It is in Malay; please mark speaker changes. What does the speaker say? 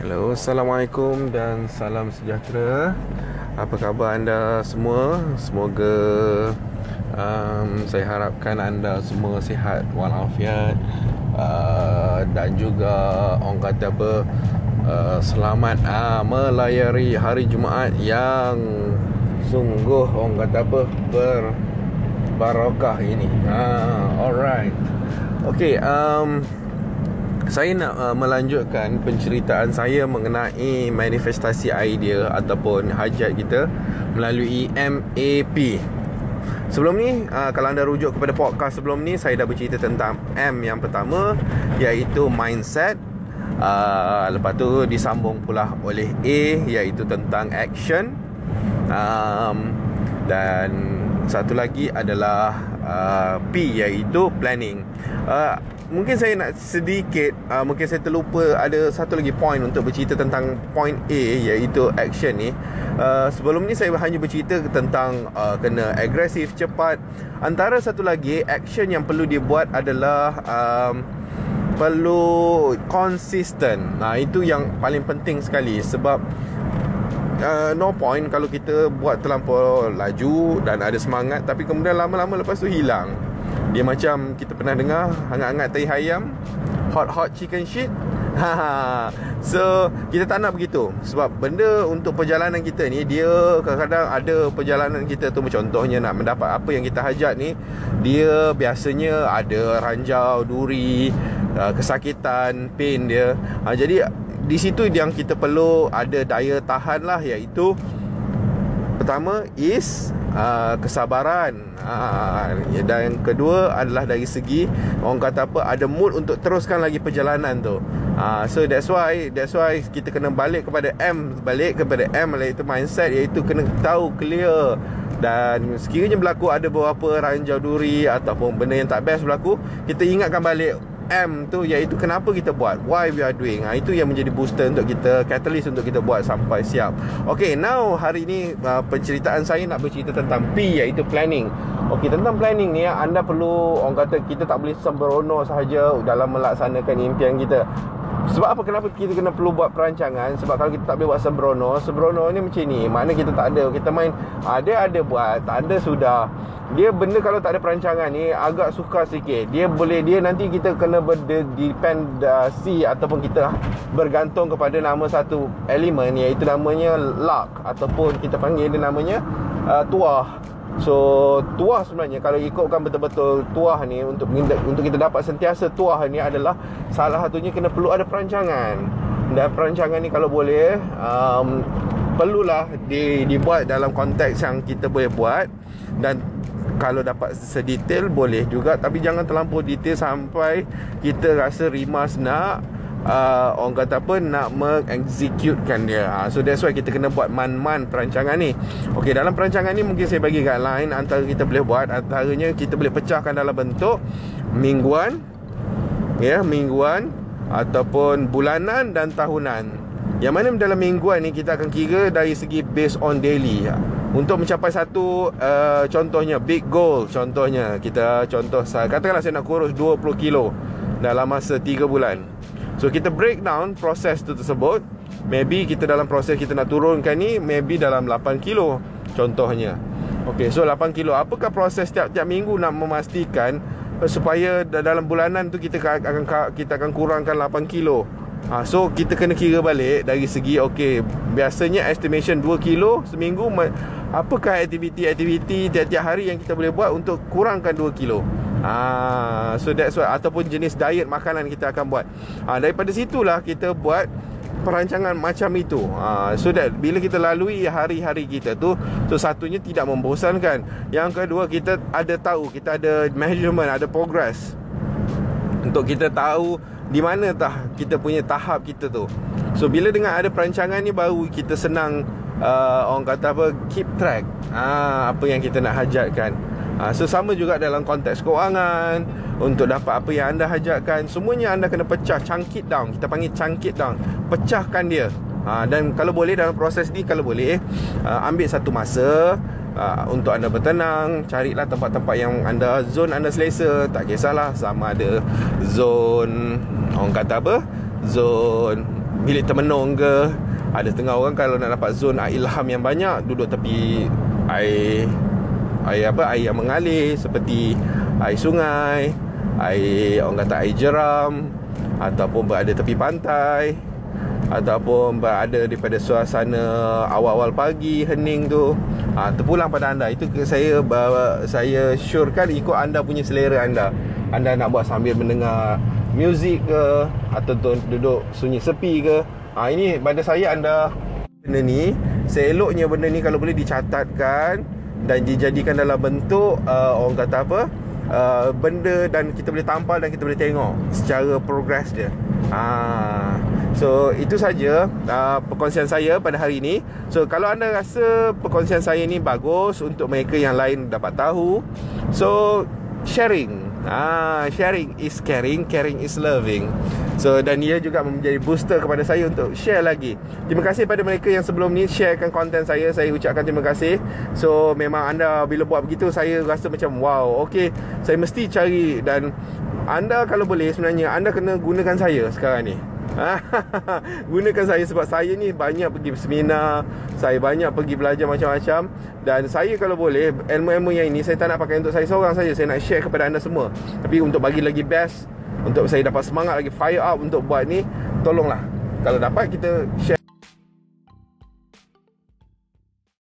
Speaker 1: Hello, Assalamualaikum dan salam sejahtera. Apa khabar anda semua? Semoga saya harapkan anda semua sihat walafiat, dan juga orang kata apa, selamat melayari hari Jumaat yang sungguh orang kata apa, berbarakah ini. Alright. Okay, saya nak melanjutkan penceritaan saya mengenai manifestasi idea ataupun hajat kita melalui MAP. Sebelum ni, kalau anda rujuk kepada podcast sebelum ni, saya dah bercerita tentang M yang pertama, iaitu mindset. Lepas tu disambung pula oleh A, iaitu tentang action. Dan satu lagi adalah P, iaitu planning. Mungkin saya nak sedikit, mungkin saya terlupa ada satu lagi point untuk bercerita tentang point A, iaitu action ni. Sebelum ni saya hanya bercerita tentang kena agresif, cepat. Antara satu lagi action yang perlu dibuat adalah perlu konsisten. Itu yang paling penting sekali. Sebab no point kalau kita buat terlampau laju dan ada semangat, tapi kemudian lama-lama lepas tu hilang. Dia macam kita pernah dengar hangat-hangat tahi ayam, hot chicken shit. So kita tak nak begitu. Sebab benda untuk perjalanan kita ni, dia kadang-kadang ada perjalanan kita tu, contohnya nak mendapat apa yang kita hajat ni, dia biasanya ada ranjau, duri, kesakitan, pain dia. Jadi di situ yang kita perlu ada daya tahan lah, iaitu pertama is kesabaran, dan yang kedua adalah dari segi orang kata apa, ada mood untuk teruskan lagi perjalanan tu. So that's why kita kena balik kepada M, iaitu mindset, iaitu kena tahu clear. Dan sekiranya berlaku ada beberapa ranjau duri ataupun benda yang tak best berlaku, kita ingatkan balik M tu, iaitu kenapa kita buat, why we are doing. Itu yang menjadi booster untuk kita, catalyst untuk kita buat sampai siap. Okay, now hari ni penceritaan saya nak bercerita tentang P, iaitu planning. Okay, tentang planning ni, anda perlu, orang kata, kita tak boleh sembrono sahaja dalam melaksanakan impian kita. Sebab apa, kenapa kita kena perlu buat perancangan? Sebab kalau kita tak boleh buat sembrono ni macam ni, makna kita tak ada, kita main ada buat, tak ada sudah. Dia benda kalau tak ada perancangan ni agak sukar sikit. Dia nanti kita kena berdependensi ataupun kita bergantung kepada nama satu elemen, iaitu namanya luck, ataupun kita panggil dia namanya tuah. So tuah sebenarnya, kalau ikutkan betul-betul tuah ni, untuk kita dapat sentiasa tuah ni adalah salah satunya kena perlu ada perancangan. Dan perancangan ni kalau boleh perlulah dibuat dalam konteks yang kita boleh buat. Dan kalau dapat sedetail boleh juga, tapi jangan terlampau detail sampai kita rasa rimas nak orang kata apa, nak mengexecutekan dia. So that's why kita kena buat man-man perancangan ni. Okay, dalam perancangan ni mungkin saya bagi guideline antara kita boleh buat. Antaranya kita boleh pecahkan dalam bentuk mingguan, mingguan ataupun bulanan dan tahunan. Yang mana dalam mingguan ni kita akan kira dari segi based on daily. Untuk mencapai satu contohnya big goal, contohnya kita katakanlah saya nak kurus 20 kilo dalam masa 3 bulan. So kita break down proses tu tersebut. Maybe kita dalam proses kita nak turunkan ni, maybe dalam 8 kilo contohnya. Okay, so 8 kilo. Apakah proses tiap-tiap minggu nak memastikan supaya dalam bulanan tu kita akan kurangkan 8 kilo. So kita kena kira balik dari segi, okay, biasanya estimation 2 kilo seminggu. Apakah aktiviti tiap-tiap hari yang kita boleh buat untuk kurangkan 2 kilo. So that's why, ataupun jenis diet makanan kita akan buat. Daripada situlah kita buat perancangan macam itu. So that bila kita lalui hari-hari kita tu, so satunya tidak membosankan. Yang kedua, kita ada measurement, ada progress, untuk kita tahu di mana kita punya tahap kita tu. So bila dengan ada perancangan ni, baru kita senang orang kata apa, keep track apa yang kita nak hajatkan. So sama juga dalam konteks kewangan. Untuk dapat apa yang anda hajatkan, semuanya anda kena pecah, chunk it down. Kita panggil chunk it down, pecahkan dia. Dan kalau boleh dalam proses ni, kalau boleh ambil satu masa untuk anda bertenang. Carilah tempat-tempat yang zone anda selesa. Tak kisahlah sama ada zone, orang kata apa, zone bilik termenung ke. Ada setengah orang kalau nak dapat zon ilham yang banyak, duduk tepi air yang mengalir, seperti air sungai, air, orang kata air jeram, ataupun berada tepi pantai, ataupun berada daripada suasana awal-awal pagi hening tu, terpulang pada anda. Itu saya syorkan ikut anda punya selera anda. Anda nak buat sambil mendengar muzik ke, atau duduk sunyi sepi ke. Ini pada saya anda, benda ni seeloknya benda ni kalau boleh dicatatkan dan dijadikan dalam bentuk orang kata apa, benda, dan kita boleh tampal dan kita boleh tengok secara progress dia. So itu saja perkongsian saya pada hari ini. So kalau anda rasa perkongsian saya ni bagus untuk mereka yang lain dapat tahu, so sharing. Sharing is caring, caring is loving. So, dan ia juga menjadi booster kepada saya untuk share lagi. Terima kasih pada mereka yang sebelum ni sharekan konten saya. Saya ucapkan terima kasih. So, memang anda bila buat begitu, saya rasa macam wow, okay, saya mesti cari. Dan anda kalau boleh, sebenarnya anda kena gunakan saya sekarang ni. Gunakan saya, sebab saya ni banyak pergi seminar, saya banyak pergi belajar macam-macam. Dan saya kalau boleh, ilmu-ilmu yang ini saya tak nak pakai untuk saya seorang saja. Saya nak share kepada anda semua. Tapi untuk bagi lagi best, untuk saya dapat semangat lagi, fire up untuk buat ni, tolonglah, kalau dapat kita share.